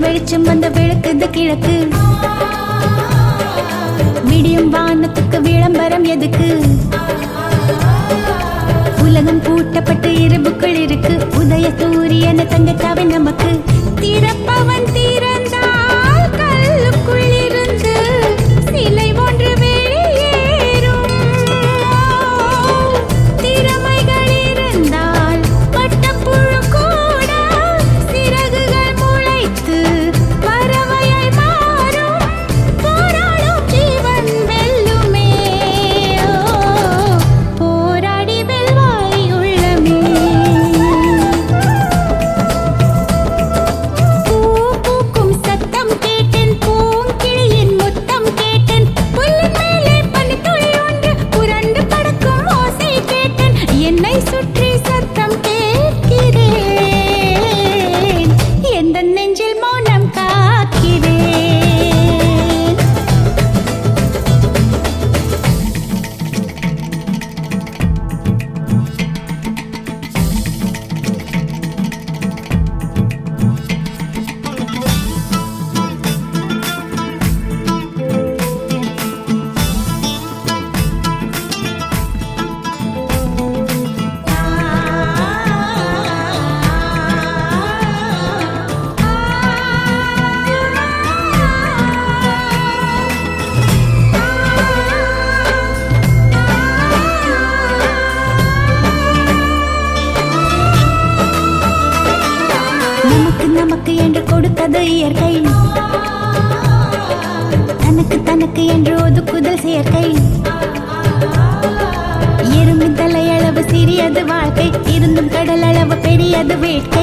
வெளிச்சம் வந்த விளக்குது கிழக்கு. விடியும் வானத்துக்கு விளம்பரம் எதுக்கு? உலகம் பூட்டப்பட்டு இரவுக்குள் இருக்கு. உதய சூரியன தங்கச்சாவை நமக்கு. திறப்பவன் திறந்தால் கல்லுக்குள் இருந்து சிலை ஒன்று வெளியேறும். திறமைகள் இருந்தால் பட்டப்புழு கூட சிறகுகள் முளைத்து பறவையாய் மாறும். போராடும் ஜீவன் வெல்லுமே, போராடி வெல்வாய் உள்ளமே. பூ பூக்கும் சத்தம் கேட்டேன், பூங்கிளியின் முத்தம் கேட்டேன். புல்லின் மேலே பனித்துளி ஒன்று புரண்டு பறக்கும் ஓசை கேட்டேன். என்னை சுற்றி சத்தம் கேட்கிறேன், எந்த நெஞ்சில் மௌனம் காக்கிறேன். நமக்கு நமக்கு என்று கொடுத்தது இயற்கை, தனக்கு தனக்கு என்று ஒதுக்குதல் செயற்கை. எறும்பின் தலையளவு சிறியது வாழ்க்கை, இருந்தும் கடல் அளவு பெரியது வேட்கை.